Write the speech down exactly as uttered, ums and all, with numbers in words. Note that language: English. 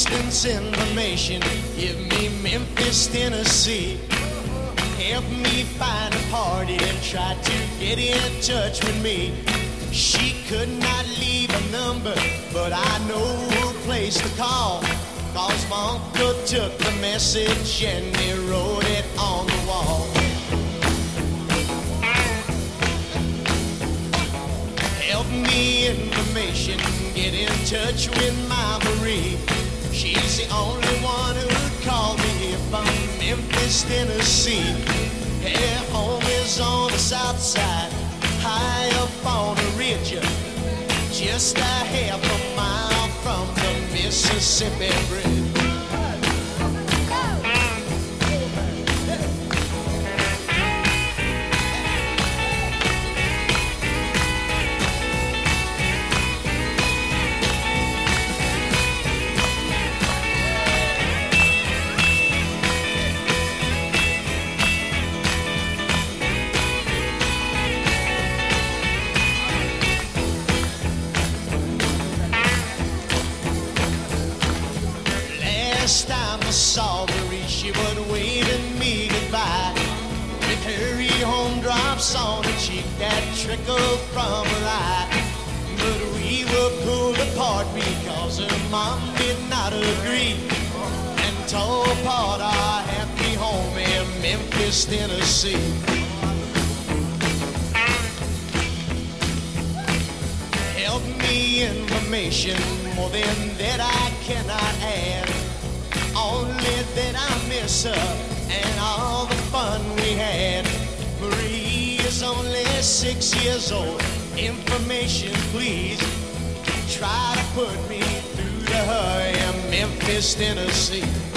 distance information. Give me Memphis, Tennessee. Help me find a party and try to get in touch with me. She could not leave a number, but I know a place to call. Cause my uncle took the message and he wrote it on the wall. Help me information, get in touch with my Marie. She's the only one who'd call me from Memphis, Tennessee. Her home is on the south side, high up on a ridge, just a half a mile from the Mississippi Bridge. Last time I saw Marie, she was waving me goodbye, with her e-home drops on her cheek that trickled from her eye. But we were pulled apart because her mom did not agree, and tore apart our happy home in Memphis, Tennessee. Help me information, more than that I cannot add. Only that I miss her and all the fun we had. Marie is only six years old. Information, please. Try to put me through to her in Memphis, Tennessee.